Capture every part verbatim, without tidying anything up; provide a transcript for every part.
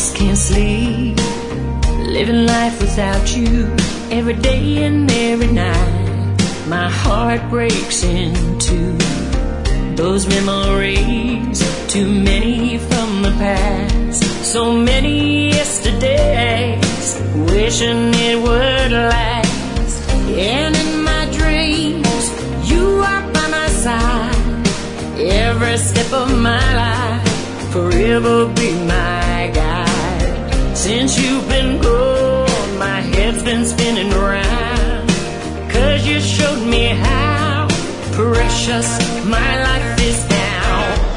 just can't sleep, living life without you, every day and every night. My heart breaks in two. Those memories, too many from the past, so many yesterdays, wishing it would last. And in my dreams, you are by my side, every step of my life, forever be my guide. Since you've been gone, my head's been spinning round, 'cause you showed me how precious my life is now.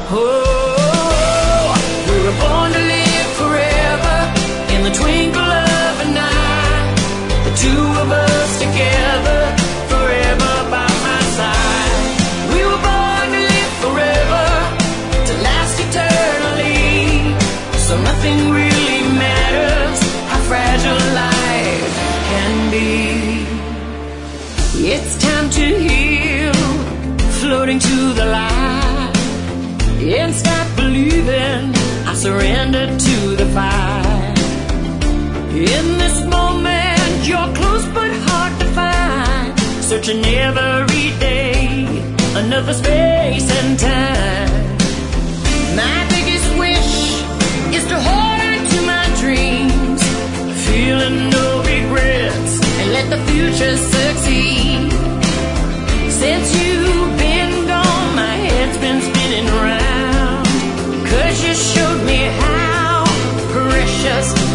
Oh, we were born to live forever, in the twinkle of an eye, the two of us together, forever by my side. We were born to live forever, to last eternally, so nothing really matters how fragile life can be. It's time to heal, floating to the light, and stop believing. I surrender to the fight. In this moment, you're close but hard to find, searching every day, another space and time. My biggest wish is to hold on to my dreams, feeling no regrets, and let the future succeed. Since you've been gone, my head's been spinning round, 'cause you showed me how precious